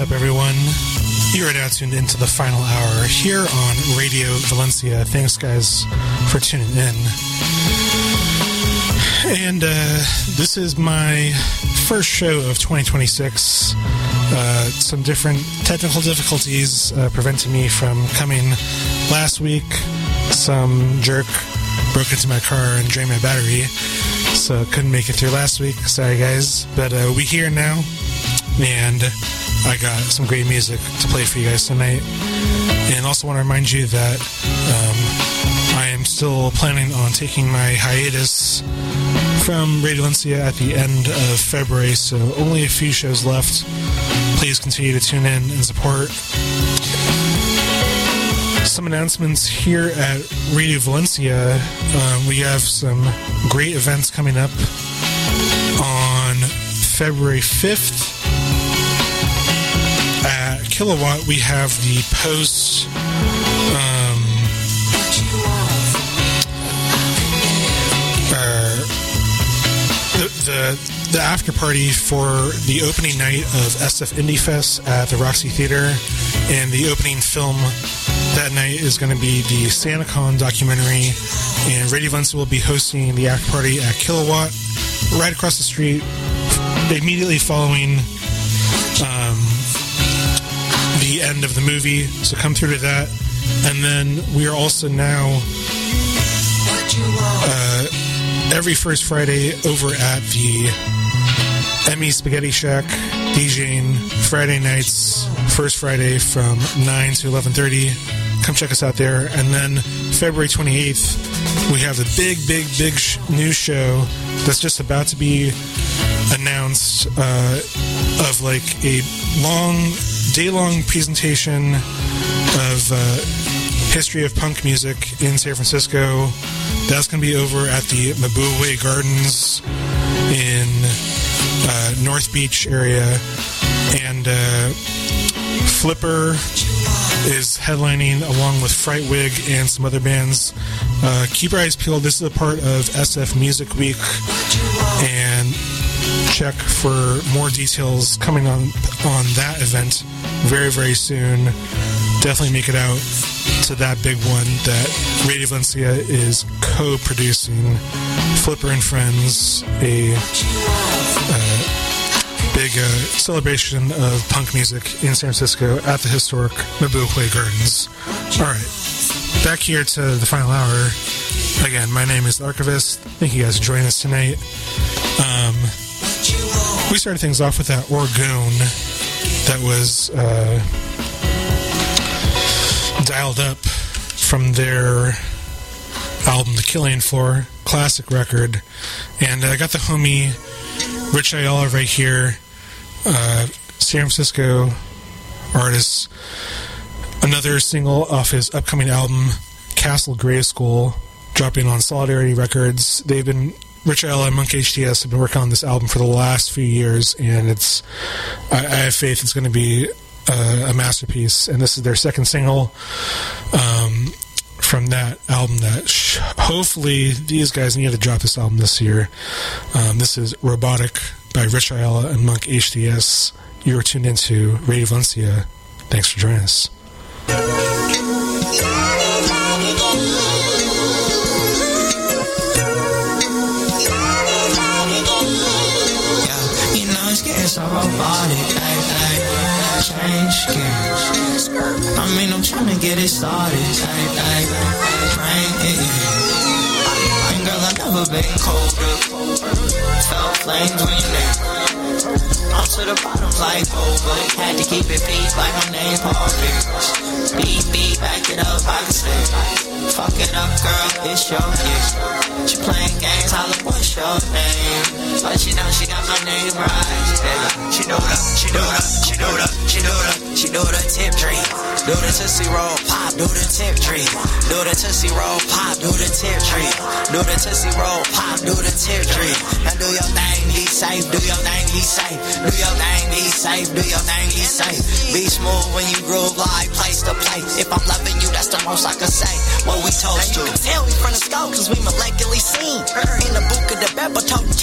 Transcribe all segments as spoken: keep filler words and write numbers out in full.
up, everyone? You are now tuned into the final hour here on Radio Valencia. Thanks, guys, for tuning in. And uh, this is my first show of twenty twenty-six. Uh, some different technical difficulties uh, preventing me from coming last week. Some jerk broke into my car and drained my battery, so couldn't make it through last week. Sorry, guys. But uh, we here now, and I got some great music to play for you guys tonight. And also want to remind you that um, I am still planning on taking my hiatus from Radio Valencia at the end of February, so only a few shows left. Please continue to tune in and support. Some announcements here at Radio Valencia. Um, we have some great events coming up on February fifth. At Kilowatt, we have the post um, uh, the, the the after party for the opening night of S F Indie Fest at the Roxy Theater, and the opening film that night is going to be the SantaCon documentary, and Radio Valencia will be hosting the after party at Kilowatt right across the street immediately following um, the end of the movie, so come through to that. And then we are also now uh, every first Friday over at the Emmy Spaghetti Shack DJing Friday nights, first Friday from nine to eleven thirty. Come check us out there. And then February twenty-eighth, we have the big, big, big sh- new show that's just about to be announced uh, of like a long, day-long presentation of uh, history of punk music in San Francisco. That's going to be over at the Mabuhay Gardens in uh, North Beach area. And uh, Flipper is headlining along with Frightwig and some other bands. Uh, keep your eyes peeled. This is a part of S F Music Week. And check for more details coming on on that event very, very soon. Definitely make it out to that big one that Radio Valencia is co-producing. Flipper and Friends, a uh, big uh, celebration of punk music in San Francisco at the historic Mabuhay Gardens. All right, back here to the final hour. Again, my name is The Archivist. Thank you guys for joining us tonight. Um, we started things off with that Orgone that was uh, dialed up from their album The Killing Floor, classic record. And I got the homie Rich Ayala right here, uh, San Francisco artist. Another single off his upcoming album, Castle Grayskull, dropping on Solidarity Records. They've been Rich Ayala and Monk H T S have been working on this album for the last few years, and it's I, I have faith it's going to be uh, a masterpiece. And this is their second single um, from that album that sh- hopefully these guys need to drop this album this year. Um, this is Robotic by Rich Ayala and Monk H T S. You're tuned into Radio Valencia. Thanks for joining us. It's so robotic, ay, ay, change gears. I mean, I'm trying to get it started, ay, ay, rain, yeah, yeah. And girl, I've never been colder. Felt flames when you're there. I'm to the bottom like over. Had to keep it peace like I'm named Paul Pierce. Beat, beat, back it up, I can say. Fuck it up, girl, it's your year. She playing games, holla, what's your name? But she know she got my name right. Yeah. She do the, she do the, she do the, she do the, she do the tip tree. Do the Tootsie Roll Pop, do the tip tree. Do the Tootsie Roll Pop, do the tip tree. Do the Tootsie Roll Pop, do the tip tree. Now do your thing, be safe, do your thing, be safe. Do your thing, be safe, do your thing, be safe. Be smooth when you groove like place to place. If I'm loving you, that's the most I can say. What we toast to. You can tell we from the scope, cause we molecularly seen. In the book of the Beppo, toting text with a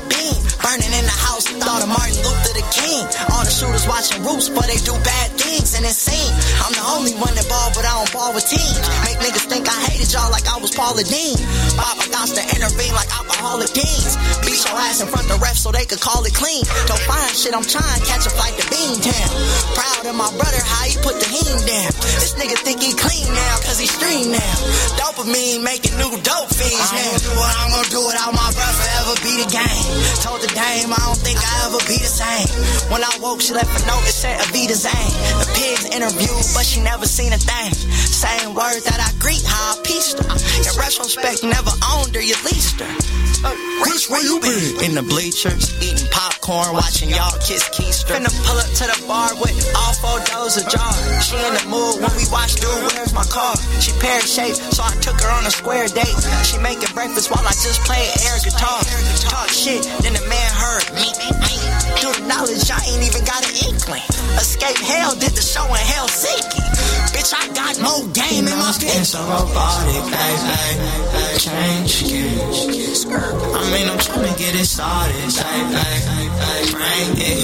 beam. Burning in the house, thought of Martin Luther the King. All the shooters watching Roots, but they do bad things. And it seems I'm the only one that ball, but I don't ball with teams. Make niggas think I hated y'all like I was Paula Dean. Papa Gots to intervene like alcoholic deans. Beat your ass in front of the ref so they could call it clean. Don't find shit, I'm trying to catch a flight to Beantown. Proud of my brother, how he put the heen down. This nigga think he clean now, cause he stream now. Dopamine making new dope fiends now. I'm gonna do what I'm gonna do without my breath forever be the game. Told the dame I don't think I ever be the same. When I woke, she left a note, it said Avita Zane. The pigs interviewed, but she never seen a thing. Same words that I greet, how I pieced her. In retrospect, never owned her, you leased her. Uh, Rich, where you been? In the bleachers, eating popcorn, watching y'all kiss Keister. Finna pull up to the bar with all four doors ajar. She in the mood when we watch Dude, Where's My Car? She pear-shaped, so I took her on a square date. She making breakfast while I just play air guitar. Talk shit, then the man heard me. Through the knowledge, I ain't even got an inkling. Escape hell, did the show in Helsinki. Bitch, I got more game in my skin. So robotic, ay, ay, ay, change gears. I mean, I'm trying to get it started. Ay, ay, ay, bring it.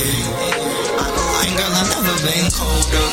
I know, I ain't girl, I've never been colder.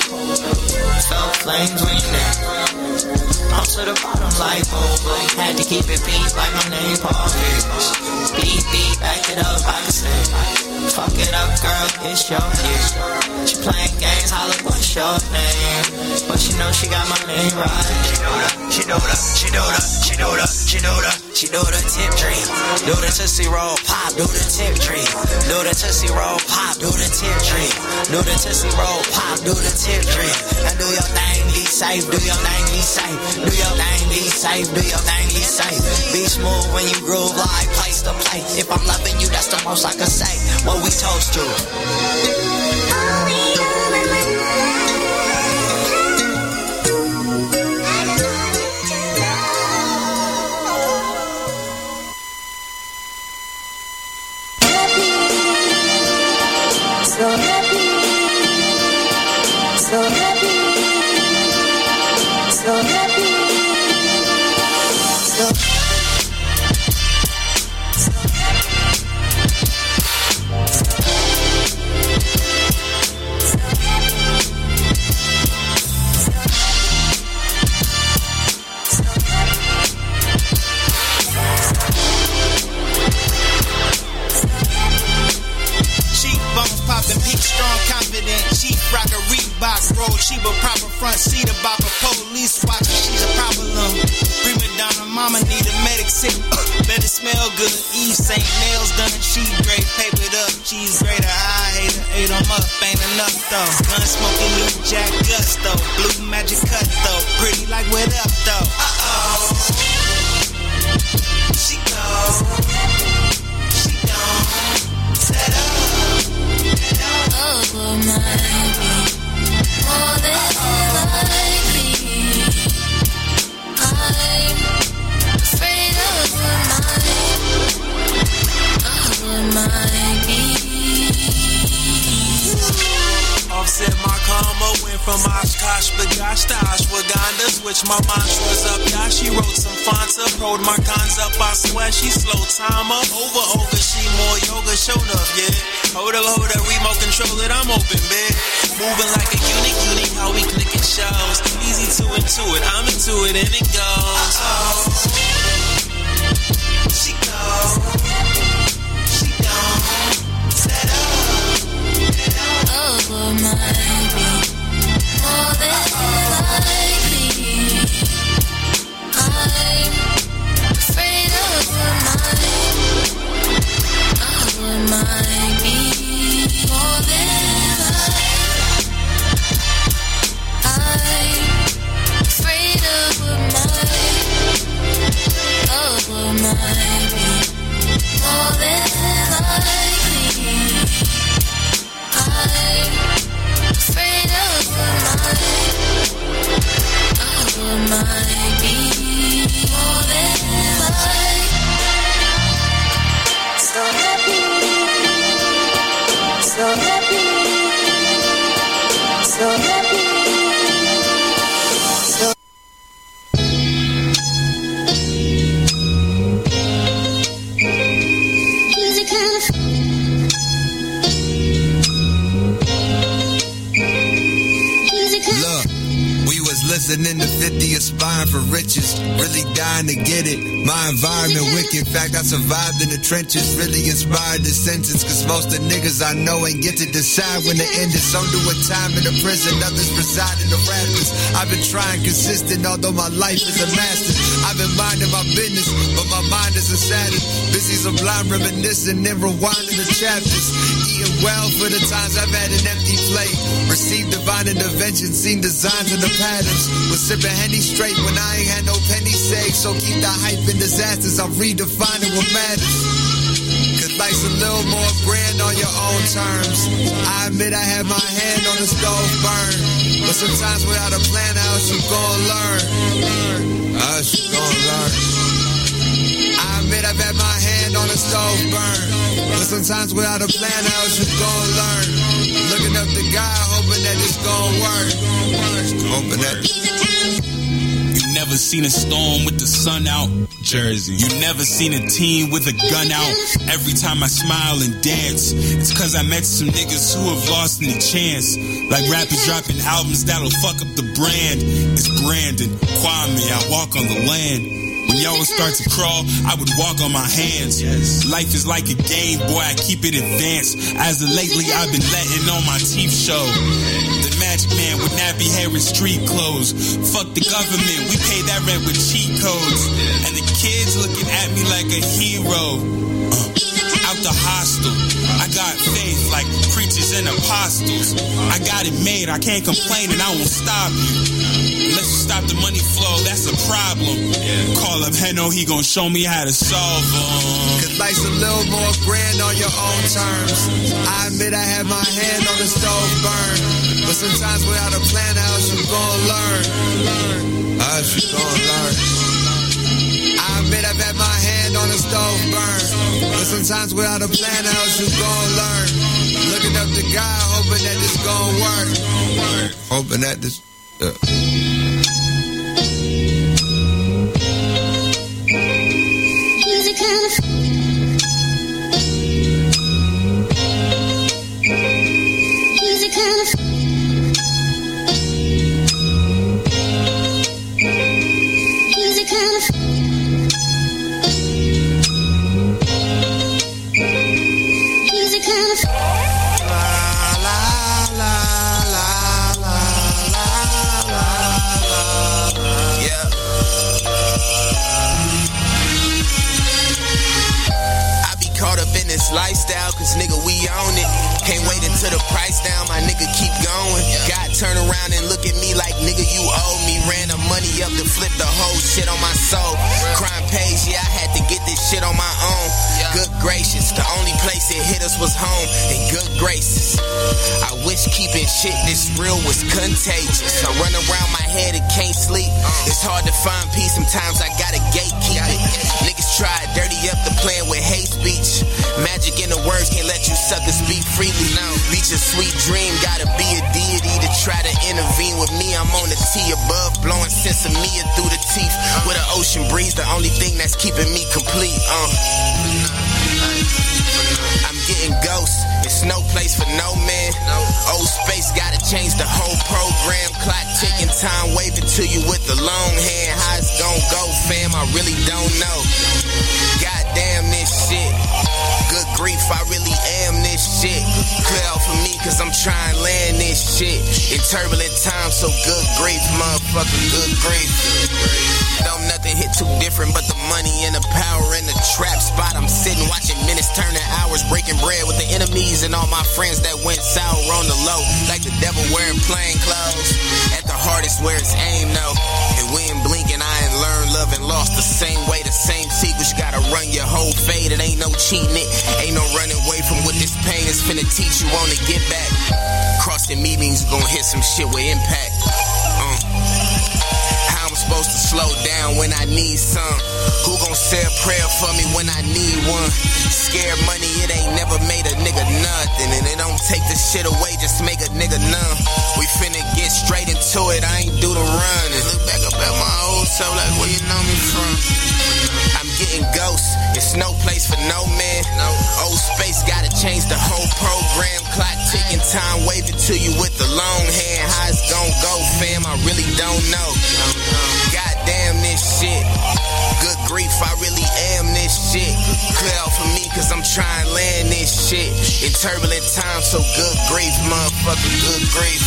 Felt flames when you're neck. I'm to the bottom like over. Had to keep it beat like my name Paul Hicks. Beat, beat, back it up, I can say. Fuck it up, girl, it's your year. She playing games, holla, what's your name? But she know she got my name right. She know the, she know the, she know the, she know the, she know the, she know the tip dream. Do the Tootsie Roll pop, do the tip dream. Do the Tootsie Roll pop, do the tip dream. Do the Tootsie Roll pop, do the tip dream. And do your thing, be safe, do your thing, be safe. Do your thing, be safe, do your thing, be safe. Be smooth when you groove like place to play. If I'm loving you, that's the most I can say. What we toast to. So happy, so happy, so happy, so happy. Strong, confident, she rock a Reebok roll. She a proper front seat about a police watch. She's a problem. Prima donna, mama need a medic sick. Better smell good. Eve Saint nails done. She great, papered up. She's great. I hate her. Ate them up. Ain't enough though. Gun smoking new Jack Gusto. Blue magic cut though. Pretty like what up though. Uh oh. She goes. She don't set up. Over my beat, more than likely. I'm afraid of what might, of what might be. Offset my karma, went from Oshkosh, B'gosh to Ashwagandha. Switched my mantras up, yeah, she wrote some fonts up. Rolled my cons up, I swear she slow time up. Over, over, she more yoga, showed up, yeah. Hold up, hold up, remote control it, I'm open, big. Moving like a unique, unique, how we clicking shows. Easy to intuit, I'm into it, and it goes. Uh-oh. She goes. She don't set up. Over my beat, more than likely. I'm afraid of what might, of what might be. More than likely. I'm afraid of what might. niggas listening to fifty aspiring for riches, really dying to get it. My environment wicked, in fact I survived in the trenches, really inspired the sentence, cause most of the niggas I know ain't get to decide when to end it. Some do a time in the prison, others reside in the rafters. I've been trying consistent, although my life is a master. I've been minding my business, but my mind is a sadness. Busy sublime reminiscing and rewinding the chapters. Eating well for the times I've had an empty plate. Received divine intervention, seen designs in the patterns. Was sipping Henny straight when I ain't had no penny saved. So keep the hype and disasters, I'm redefining what matters. Cause life's a little more grand on your own terms. I admit I had my hand on the stove burn, but sometimes without a plan, how you gon' learn? How you gon' learn? I admit I've had my hand on the stove burn, but sometimes without a plan, how you gon' learn? Looking up to God, hoping that it's gon' work. Hoping that. You never seen a storm with the sun out, Jersey. You never seen a team with a gun out. Every time I smile and dance, it's cause I met some niggas who have lost any chance. Like rappers dropping albums that'll fuck up the brand. It's Brandon, Kwame, I walk on the land. When y'all would start to crawl, I would walk on my hands. Yes. Life is like a game, boy, I keep it advanced. As of lately, I've been letting on my teeth show. The magic man with nappy hair and street clothes. Fuck the government, we pay that rent with cheat codes. And the kids looking at me like a hero. Uh, out the hostel, I got faith like preachers and apostles. I got it made, I can't complain and I won't stop you. Unless you stop the money flow, that's a problem. Yeah. Call up Heno, he gon' show me how to solve them. Cause life's a little more grand on your own terms. I admit I had my hand on the stove burn, but sometimes without a plan, how you gon' learn? How you gon' learn? I admit I've had my hand on the stove burn, but sometimes without a plan, how you gon' learn? Looking up to God, hoping that this gon' work. Hoping that this... Uh. He's a kind of He's a kind of He's a kind of He's a kind of La la la la la la. Yeah. I be caught up in this lifestyle, cause nigga we own it. Can't wait until the price down, my nigga keep going. God turn around and look at me like nigga you owe me. Ran the money up to flip the whole shit on my soul. Crime page, yeah I had to get this shit on my own. Good gracious, the only place it hit us was home. And good graces, I wish keeping shit this real was contagious. I run around my head and can't sleep. It's hard to find peace, sometimes I gotta gatekeep it. Niggas try to dirty up the plan with hate speech. Magic in the words can't let you suckers speak freely. Reach a sweet dream, gotta be a deity to try to intervene with me. I'm on the T above, blowing sense of me through the teeth. With an ocean breeze, the only thing that's keeping me complete. Uh. I'm getting ghosts, it's no place for no man. Old space gotta change the whole program. Clock ticking, time waving to you with the long hand. How it's gon' go, fam, I really don't know. Goddamn this shit. Good grief, I really am this shit. Clear out for me, cause I'm trying to land this shit. In turbulent times, so good grief, motherfucker, good grief. Don't nothing hit too different but the money and the power in the trap spot. I'm sitting watching minutes turn to hours, breaking bread with the enemies and all my friends that went sour on the low. Like the devil wearing plain clothes. At the hardest where it's aimed, no. And we ain't blinking, I ain't learned love and lost the same way, the same secrets. Gotta run your whole fade, it ain't no cheating it. Ain't no running away from what this pain is finna teach you on to get back. Crossing me means you gon' hit some shit with impact. Uh. How I'm supposed to slow down when I need some? Who gon' say a prayer for me when I need one? Scared money, it ain't never made a nigga nothing. And it don't take the shit away, just make a nigga numb. We finna get straight into it, I ain't do the running. Look back up at my old self like where you know me from. I'm getting ghosts, it's no place for no man. Old space gotta change the whole program. Clock ticking, time waving to you with the long hand. How it's gon' go, fam? I really don't know. Goddamn this shit. Good grief, I really am this shit. Clear out for me, cause I'm trying to land this shit. In turbulent times, so good grief, motherfucker, good grief.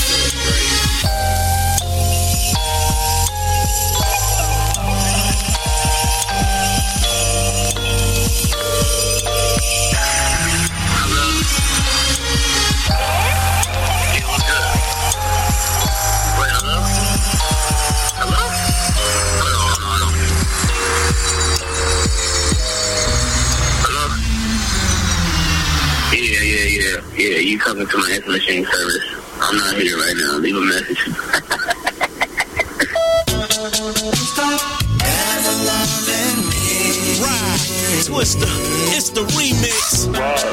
Yeah, you talking to my answer machine service. I'm not here right now. Leave a message. Right, Twister, it's the remix.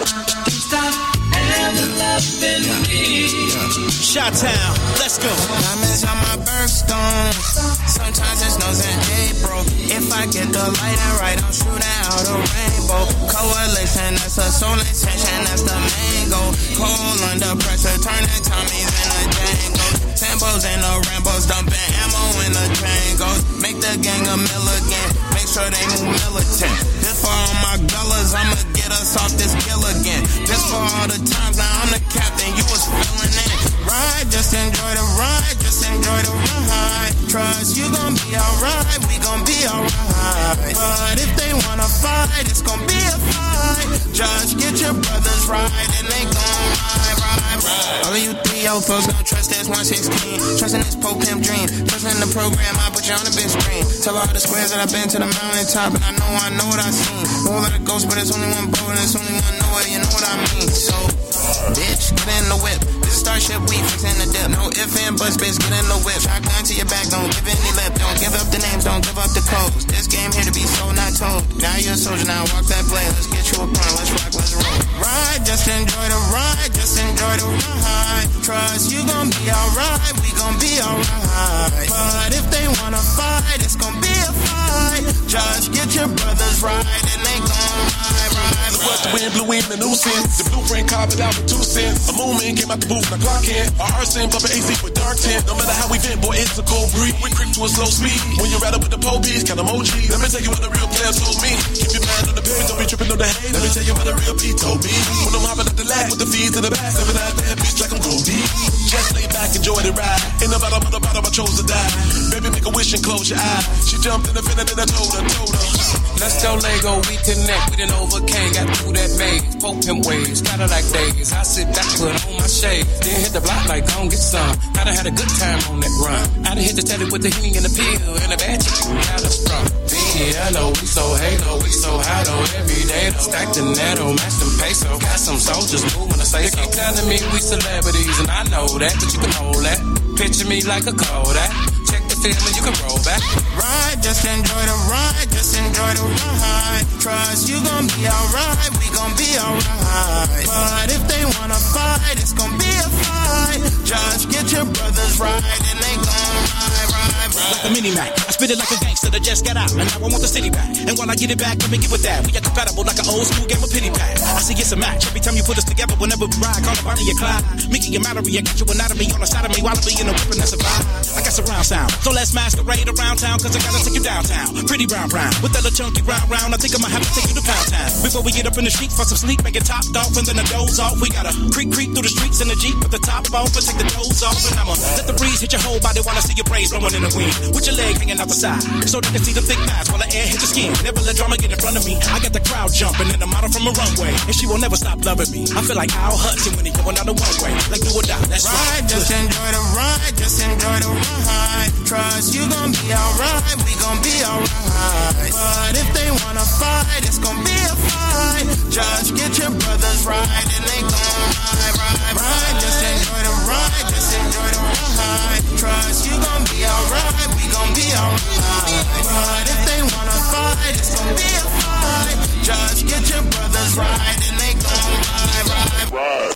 Chi-Town, let's go. Diamonds on my birthstone. Sometimes it snows in April. If I get the lighting right, I'm shooting out a rainbow. Coalition, that's a soul intention, that's the main goal. Cold under pressure, turning Tommies into Django. Sambos and the Rambos, dumping ammo in the Django's. Make the gang a mill again, make sure they move militant. This for all my gullas, I'ma get us off this kill again. This for all the times, now I'm the captain, you was filling in. Ride, just enjoy the ride, just enjoy the ride. Trust you gon' be alright, we gon' be alright. But if they wanna fight, it's gon' be a fight. Just get your brothers right and they gon' ride, ride, ride. All of you three oh folks don't trust this one sixteen. Trusting this Pope Pimp dream. Trusting the program, I put you on the big screen. Tell all the squares that I've been to the mountaintop, and I know I know what I seen. Whole lot of ghosts, but it's only one boat, and it's only one Noah, you know what I mean. So, bitch, get in the whip. This Starship, we fixin' the dip. No ifs and buts, bitch, get in the whip. Shotgun to your back, don't give any lip. Don't give up the names, don't give up the codes. This game here to be sold, not told. Now you're a soldier, now walk that blade. Let's get you a point, let's rock, let's roll. Ride, just enjoy the ride, just enjoy the ride. Trust you gon' be alright, we gon' be alright. But if they wanna fight, it's gon' be a fight. Just get your brothers right and they gon' ride, ride, ride. The wind blew in the new sense. The blueprint carved it out with two cents. A movement came out the booth, now clock in. Our arson, bumping A C with dark tint. No matter how we vent, boy, it's a cold breeze. We creep to a slow speed. When you're rattle with the police, count emojis. Let me tell you what the real players told me. Keep your mind on the page, don't be tripping on the hate. Let me tell you what the real P told me. When I'm hopping up the lag with the fees to the back, seven out there, beats like I'm Goldie. Just lay back, enjoy the ride. In the bottom of the bottom, I chose to die. Baby, make a wish and close your eye. She jumped in the fin and then I told her, told her. Let's go Lego, we connect, we done overcame, got through that maze, Pope Pimp waves, kinda like days. I sit back, put on my shades, then hit the block like gon' get some. I done had a good time on that run. I done hit the telly with the Henny and the pill, and the bad chick, had a sprung. Yeah, I know, we so halo, we so high though, every day though. Stack the netto, match them peso, got some soldiers moving to say so. They keep telling me we celebrities, and I know that, but you can hold that. Picture me like a Kodak. Check the film and you can roll back. Ride, just enjoy the ride, just enjoy the ride. Trust you gon' be alright, we gon' be alright. But if they wanna fight, it's gon' be a fight. Just get your brothers right and they gon' ride, ride, ride. Like a mini Mac, I spit it like a gangster that just got out, and now I want the city back. And while I get it back, let me get with that. We are compatible like an old school game of pity pat. I see it's a match every time you put us together. Whenever we ride, call it Bonnie and Clyde. Mickey and Mallory, I got your anatomy on the side of me while I be in a whip and that's a vibe. I got surround sound, so let's masquerade around town, cause I gotta take you downtown. Pretty brown brown, with that little chunky round round. I think I'ma have to take you to Pound Town. Before we get up in the street for some sleep, make it topped off and then the doze off. We gotta creep creep through the streets in the Jeep with the top off and take the doze off. And I'ma let the breeze hit your whole body while I see your brains blowing in the wind. With your leg hanging out the side, so they can see the thick thighs while the air hits your skin. Never let drama get in front of me. I got the crowd jumping and the model from a runway, and she will never stop loving me. I feel like Al Hudson when he going down the one way, like do or die. That's ride, right. Just enjoy the ride, just enjoy the ride. Trust you gon' be alright, we gon' be alright. But if they wanna fight, it's gon' be a fight. Just get your brothers right and they gon' ride, ride, ride. Just enjoy the ride, just enjoy the ride. Trust you gon' be alright, we gon' be alright. But if they wanna fight, it's gon' be a fight. Just get your brothers right and they gon' ride, ride, ride.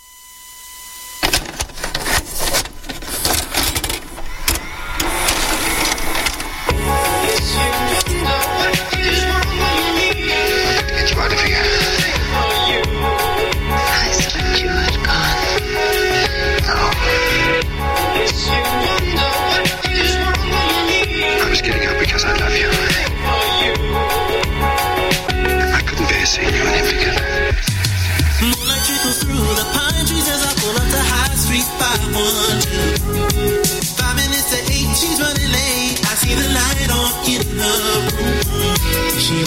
It's hard to figure out. I thought you had gone.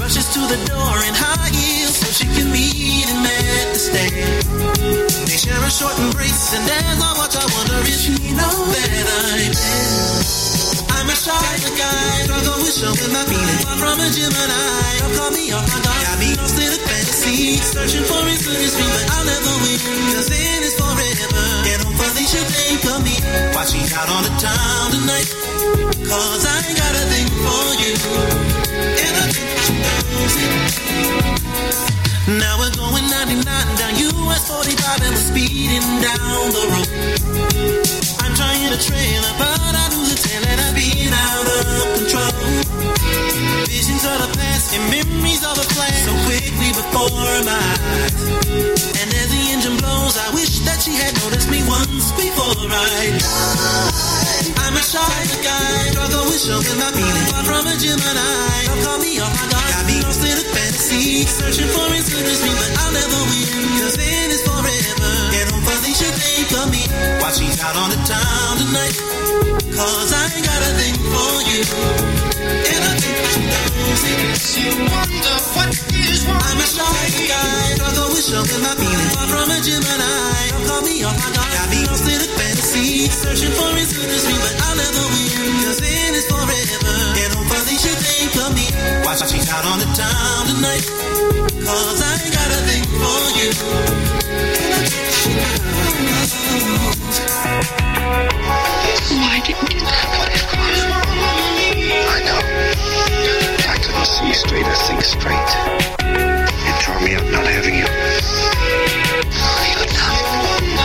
rushes to the door in high heels so she can meet him at the stand. They share a short embrace, and as I watch, I wonder if she knows that I'm dead. I'm a shy guy, struggle with showing my feelings. Far from a Gemini, don't call me off my guard. Got me lost in a fantasy, searching for infinity, but I'll never win, cause it is forever. And hopefully she'll think of me while she's out on the town tonight, cause I ain't got a thing for you, and I think she knows it. Now we're going ninety-nine down U S forty-five and we're speeding down the road. I'm trying to trail her, but I lose the tail and I've been out of control. Visions of the past and memories of a flash so quickly before my eyes. And as the engine blows, I wish that she had noticed me once before I died. I'm a shy guy, struggle with showing my feelings. Far from a Gemini, don't call me off my guard. Got me lost in a fantasy, searching for infinity, but I'll never win, cause it is forever. And hopefully she'll think of me while she's out on the town tonight, cause I ain't got a thing for you, and I think she knows it. You wonder what is wrong. I'm a shy guy, struggle with showing my feelings. Far from a Gemini, don't call me off my guard. Got me lost in a fantasy, searching for infinity, but I'll never win, cause it is forever. And hopefully she'll think of me while she's out on the town tonight, cause I ain't got a thing for you, and I think she knows. Why didn't you let it go? I know. I couldn't see straight or think straight. It tore me up not having you. You're dumb.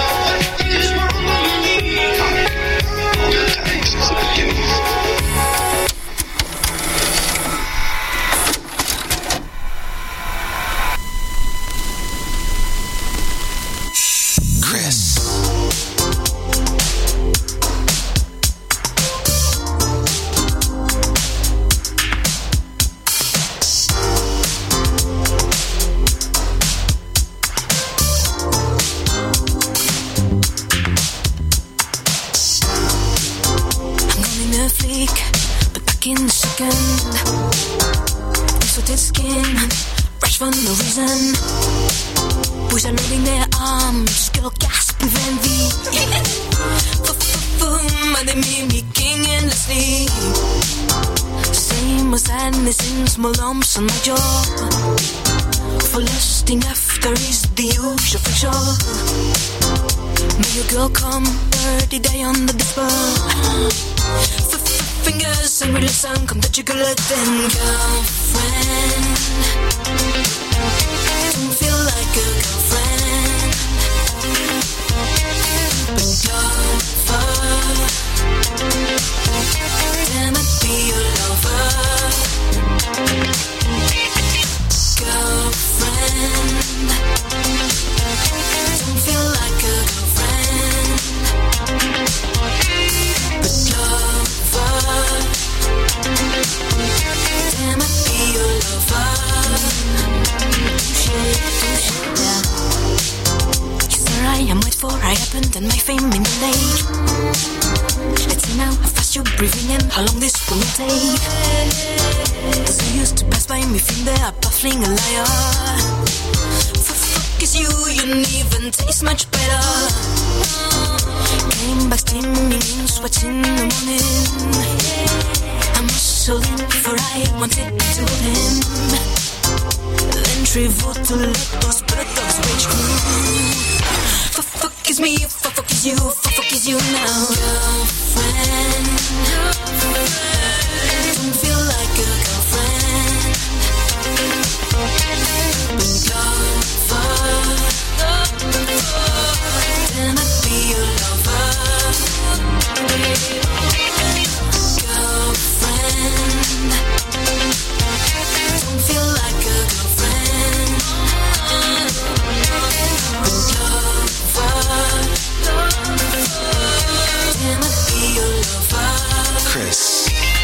All the time since the beginning. Chris. In the second, distorted skin, fresh for no reason. Boys are loading their arms, girl gasp with envy. Boom, and they mimicking endlessly. Same as sadness in small lumps on my jaw. For lusting after is the usual fiction. May your girl come dirty day on the display. Fingers and with a sun come that you could let them girlfriend. Don't feel like a girlfriend, but lover. Damn it, be your lover. Girlfriend. Don't feel like a girlfriend, but lover. Damn, I'd be your lover. Yeah. Yes, sir, I am wait for I happened and my fame in the lake. Let's see now how fast you're breathing and how long this will take. Cause you used to pass by me, feel they are baffling a liar. For fuck is you, you didn't even taste much better. Came back steaming in sweat in the morning. I'm hustling for I wanted to hold him. Then trivial to let those bird dogs rage through. For fuck is me, for fuck is you, for fuck is you now. Girlfriend, don't feel like a girlfriend, but lover. Then I'd be your lover. Girlfriend, don't feel like a girlfriend, but lover. Can I be your lover? Chris.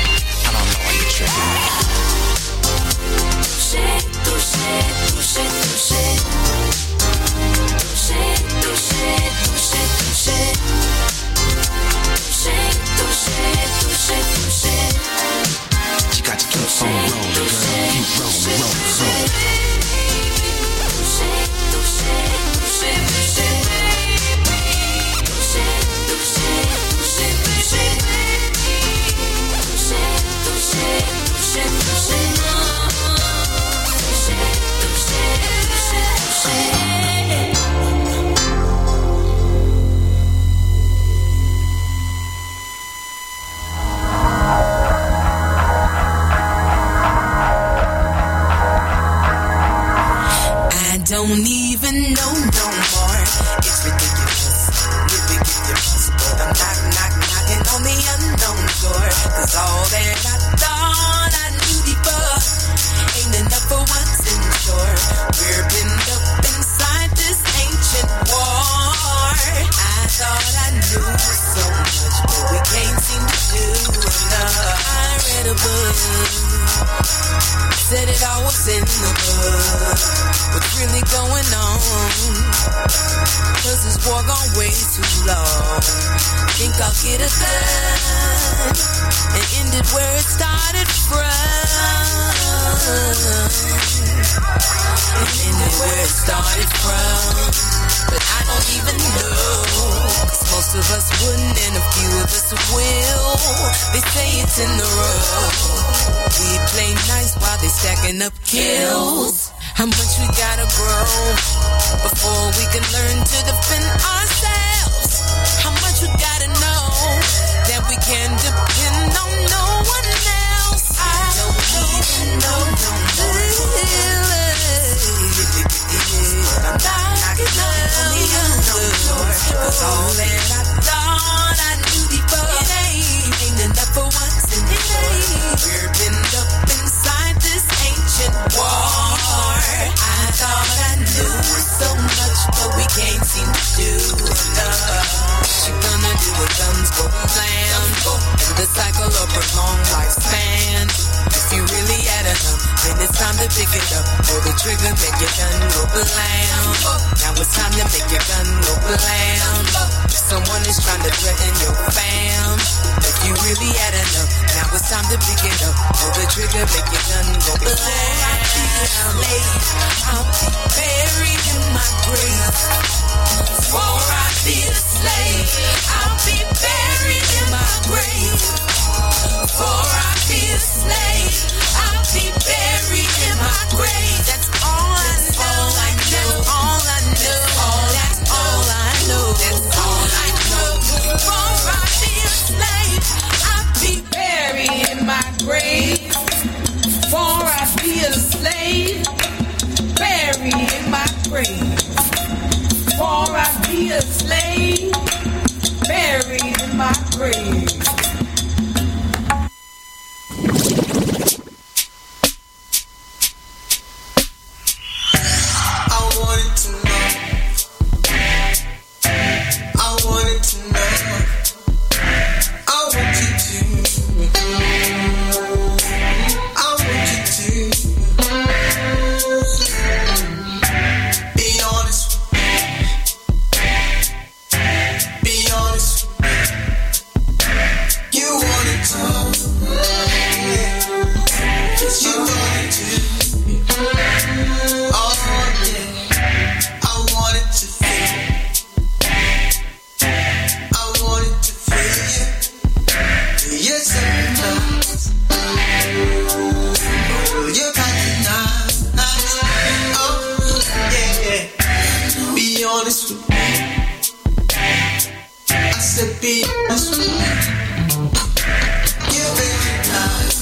don't even know no more. It's ridiculous, ridiculous. But I'm knock, knock, knocking on the unknown door. Cause all that I thought I knew before ain't enough for what's in store. We're pinned up inside this ancient war. I thought I knew so much, but we can't seem to do enough. I read a book, said it all was in the book. What's really going on? Cause this war gone way too long. Think I'll get a gun and end it where it started from. And end it where it started from. But I don't even know. Cause most of us wouldn't and a few of us will. They say it's in the road. We play nice while they stacking up kills. How much we gotta grow before we can learn to defend ourselves? How much we gotta know that we can depend on no one else? I don't even know no more. I'm knocking on the unknown door. Cause all that I thought I knew before, it ain't, ain't enough for what's in the store. We're pinned up inside this ancient war. I thought I knew so much, but we can't seem to do enough. What you gonna do with guns go blam? In the cycle of prolonged lifespan. If you really had enough, then it's time to pick it up. Pull the trigger, make your gun go blam. Now it's time to make your gun go blam. If someone is trying to threaten your fam, if you really had enough, now it's time to pick it up. Pull the trigger, make your gun go blam. I'll be buried in my grave. Before I be a slave, I'll be buried in my grave. Before I be a slave, I'll be buried in my grave. That's all I know. That's all I know. That's all I know. That's all I know. Before I be a slave, I'll be buried in my grave. Before I be a slave, buried in my grave. Before I be a slave, buried in my grave. I wanted to know. I wanted to know. I want you to. I want you to. Be honest with me. Be honest with me. You wanted to. You wanted to. Oh yeah. I wanted to feel. I wanted to feel you. Yes, sometimes. You got the nice. Oh yeah. Be honest with me. I said be honest with me. You're very nice.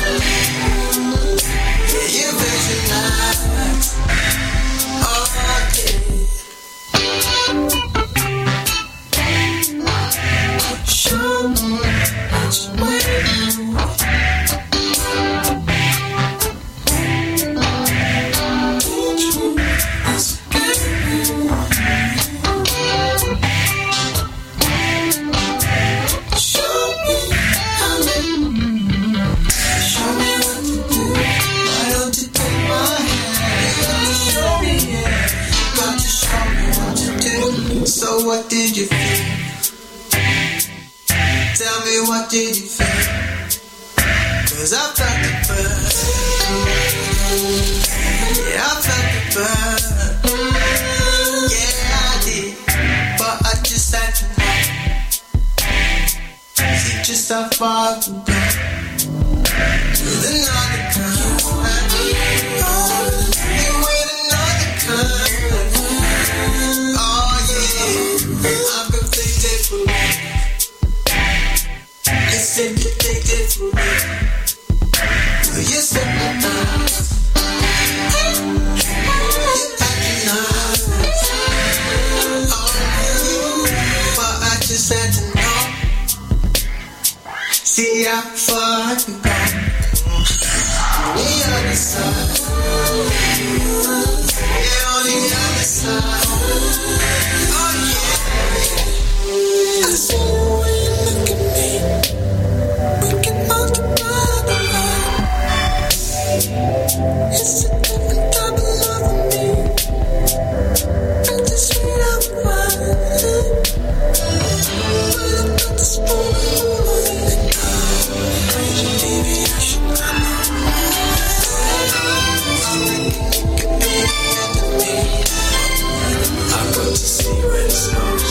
Yeah, you're very nice. Oh yeah. Show me which way. So what did you feel? Tell me what did you feel? Cause I felt the burn. Yeah, I felt the burn. Yeah, I did. But I just had to know. See just how far I can go. With another girl. You with another girl. Oh yeah, I'm completely for me. You said you take it for me. You said my nice. You got me far you go. On the other side. Yeah, on the other side. Oh yeah. I see you when you look at me. We can multiply the love. It's a different type of love for me. And this sweet out wine. But I got the spoon. Maybe I should not I'm going to see where this goes.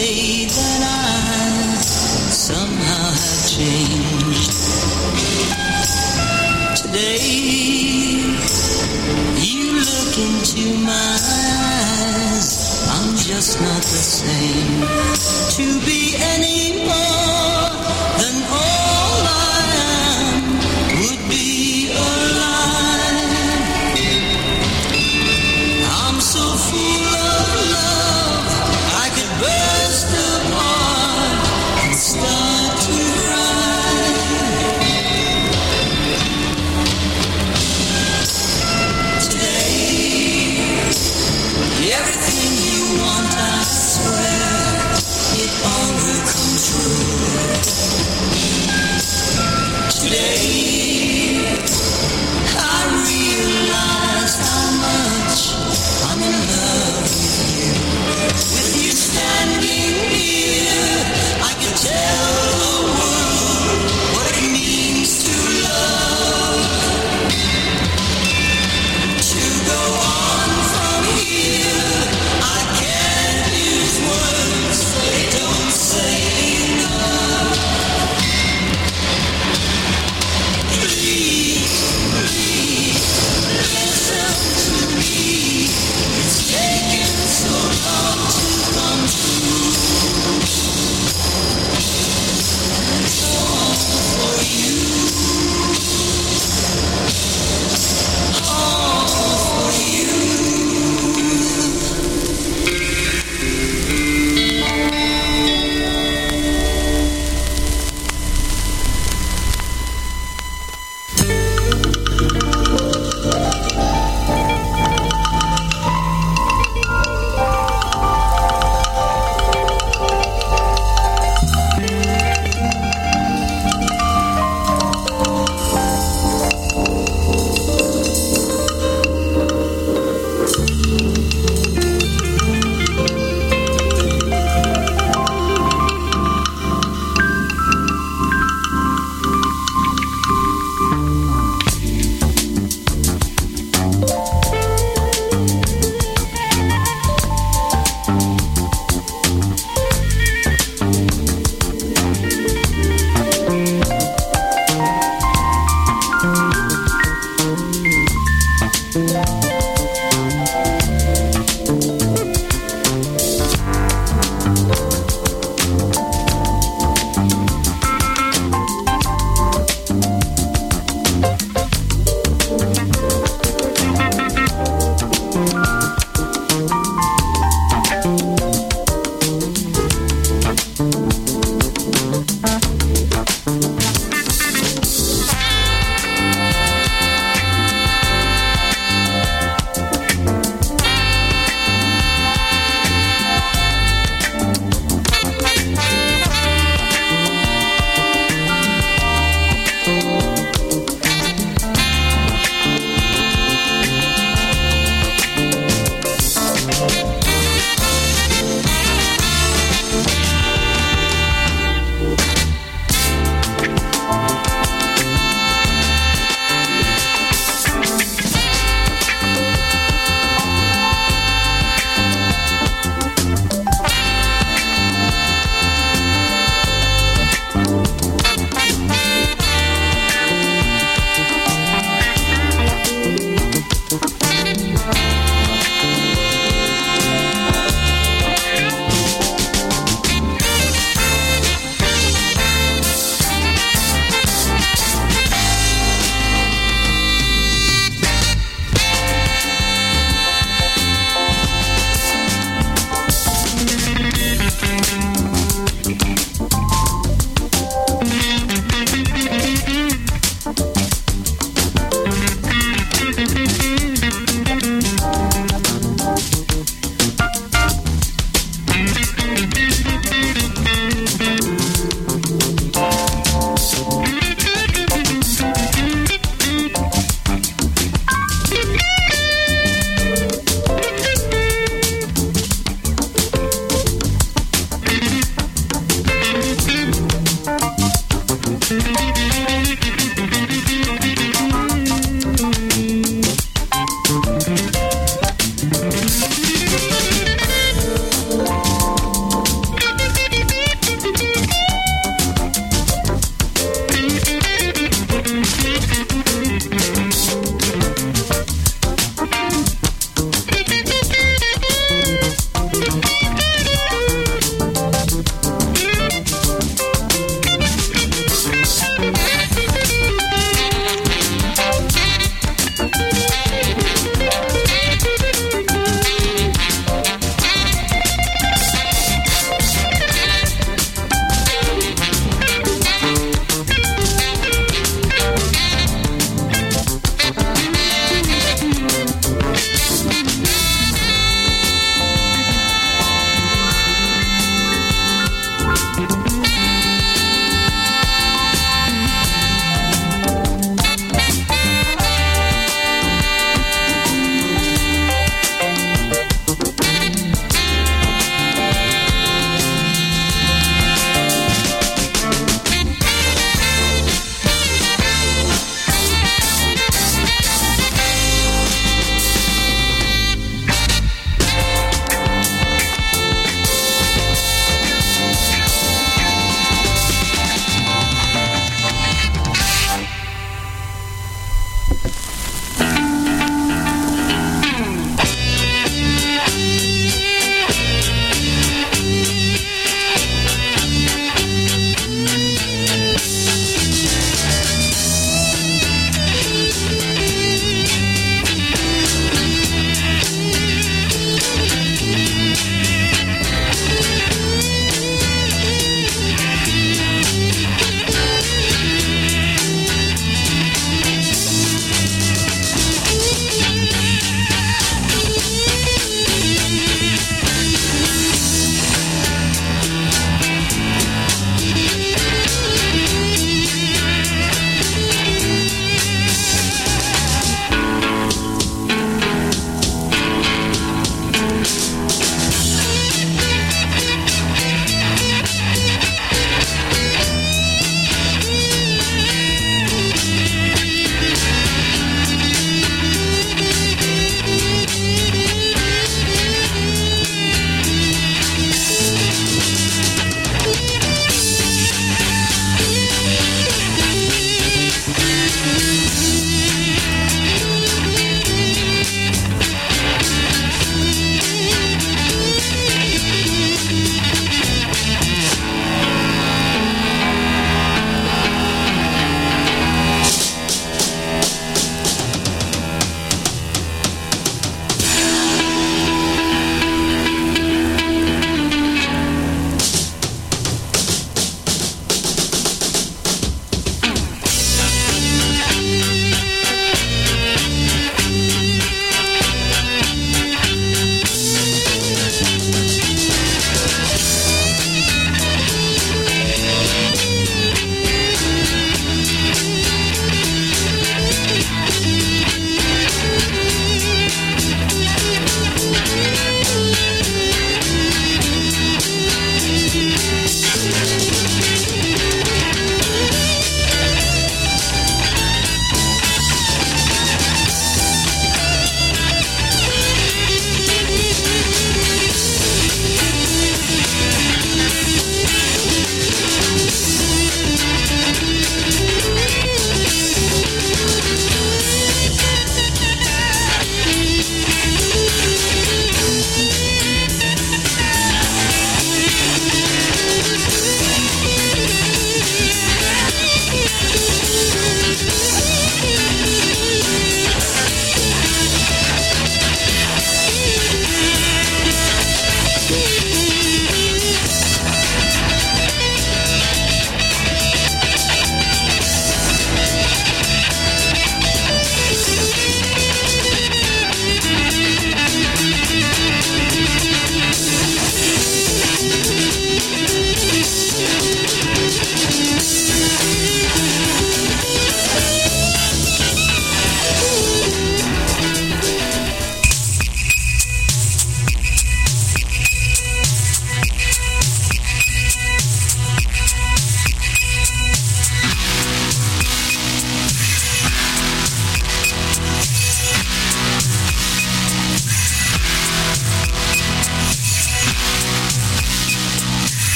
say that I somehow have changed. Today, you look into my eyes, I'm just not the same. To be any more than all I am would be a lie. I'm so full of love, I could burst apart and start to cry. Today, everything you want, I swear, it all will come true. Today,